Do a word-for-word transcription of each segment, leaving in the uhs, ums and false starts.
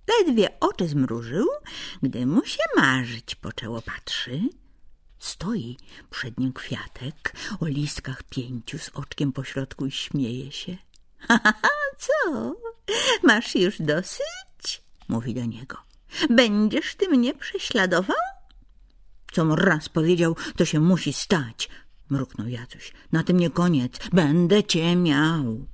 Ledwie oczy zmrużył, gdy mu się marzyć poczęło. Patrzy, stoi przed nim kwiatek o listkach pięciu z oczkiem pośrodku i śmieje się. — Ha, ha, ha, co? Masz już dosyć? — mówi do niego. — Będziesz ty mnie prześladował? — Com raz powiedział, to się musi stać — mruknął Jacuś. — Na tym nie koniec. Będę cię miał.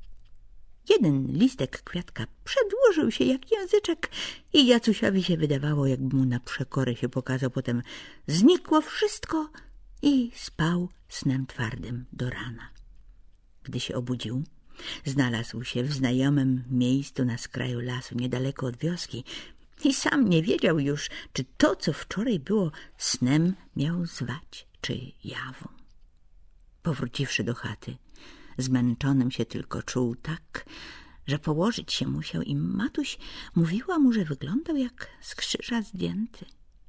Jeden listek kwiatka przedłużył się jak języczek i Jacusiowi się wydawało, jakby mu na przekorę się pokazał. Potem znikło wszystko i spał snem twardym do rana. Gdy się obudził, znalazł się w znajomym miejscu na skraju lasu, niedaleko od wioski i sam nie wiedział już, czy to, co wczoraj było snem, miał zwać, czy jawą. Powróciwszy do chaty, zmęczonym się tylko czuł tak, że położyć się musiał i matuś mówiła mu, że wyglądał jak z krzyża zdjęty.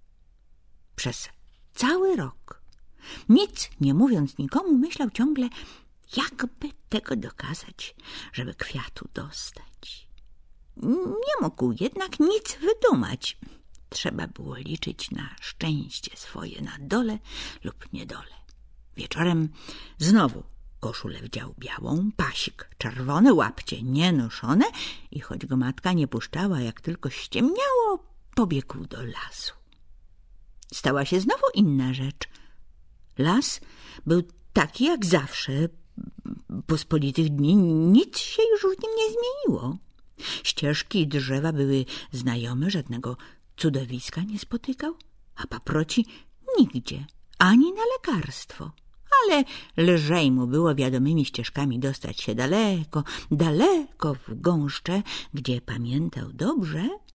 Przez cały rok, nic nie mówiąc nikomu, myślał ciągle, jakby tego dokazać, żeby kwiatu dostać. Nie mógł jednak nic wydumać. Trzeba było liczyć na szczęście swoje na dole lub niedole. Wieczorem znowu koszulę wdział białą, pasik czerwony, łapcie nienoszone i choć go matka nie puszczała, jak tylko ściemniało, pobiegł do lasu. Stała się znowu inna rzecz. Las był taki jak zawsze. Pospolitych dni nic się już w nim nie zmieniło. Ścieżki i drzewa były znajome, żadnego cudowiska nie spotykał, a paproci nigdzie, ani na lekarstwo. Ale lżej mu było wiadomymi ścieżkami dostać się daleko, daleko w gąszcze, gdzie pamiętał dobrze,